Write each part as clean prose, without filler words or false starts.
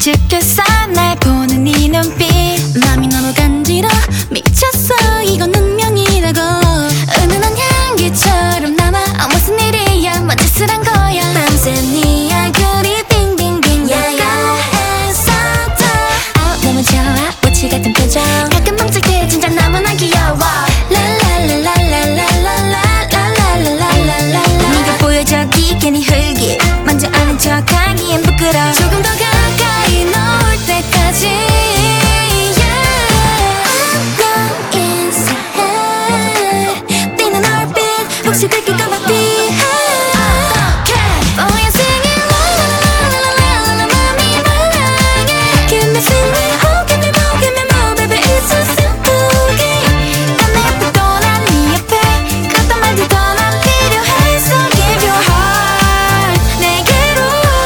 죽겠어 날 보는 네 눈빛 맘이 너무 간지러 미쳤어 이건 운명이라고 은은한 향기처럼 남아 무슨 일이야 뭔 짓을 한 거야 밤새 네 얼굴이 빙빙빙 야야했었다 너무 좋아 우치 같은 표정 가끔 멈출 때 진짜 너무나 귀여워 네가 보여줬기 괜히 흙이 먼저 아는 척하기엔 부끄러워 조금 더 가까이 놓을 때까지 너 인사해 뛰는 얼빛 혹시 들킬까봐 피해 Oh, you're singing la la la la la la la 맘이 말랑해 Give me feeling, oh give me more baby it's so simple game 난 내 옆에 또 난 네 옆에 그딴 말도 더 난 필요해 So give your heart 내게로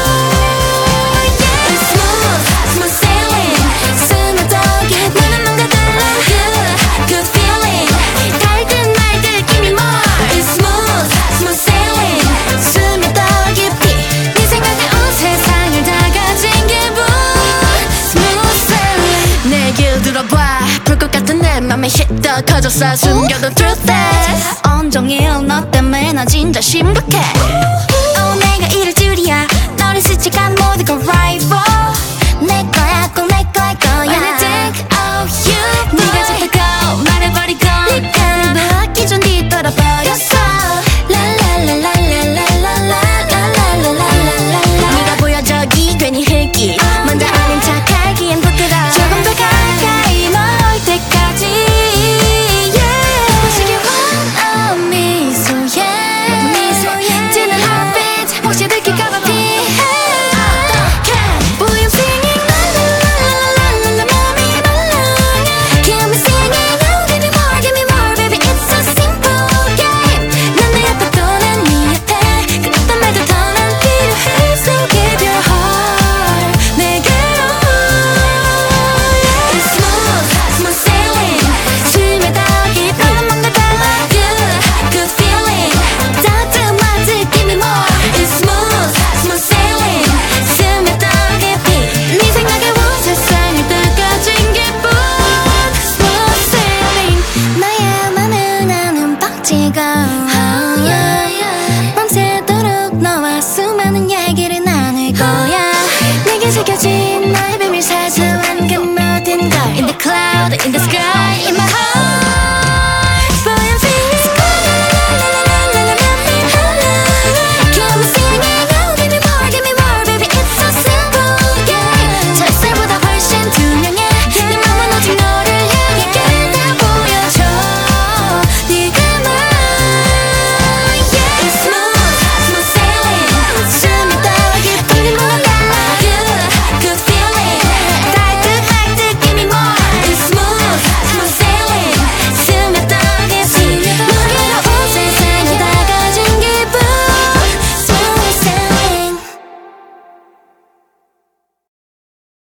It's smooth, smooth sailing 스며들게 나는 뭔가 달라 good feeling 달든 말든 give me more It's smooth, smooth sailing 스며들 깊이 네 생각에 온 세상을 다 가진 기분 Smooth sailing 내길 들어봐 불꽃 같은 내 맘에 hit더 커졌어 숨겨둔 truth is 온종일 너 때문에 나 진짜 심각해